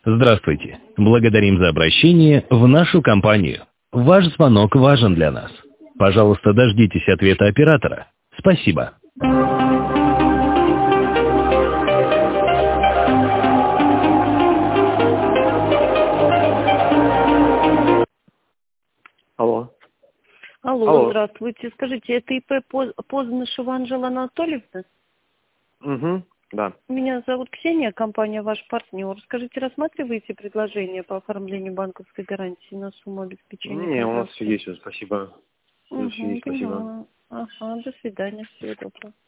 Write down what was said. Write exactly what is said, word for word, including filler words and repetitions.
Здравствуйте. Благодарим за обращение в нашу компанию. Ваш звонок важен для нас. Пожалуйста, дождитесь ответа оператора. Спасибо. Алло. Алло, Алло. здравствуйте. Скажите, это ИП Поз- Познышева Анжела Анатольевна? Угу, да. Меня зовут Ксения, компания «Ваш партнер». Скажите, рассматриваете предложение по оформлению банковской гарантии на сумму обеспечения? Не, у нас все транзакции? есть, спасибо. У нас все Угу, есть, спасибо. поняла. Ага, до свидания, всего доброго.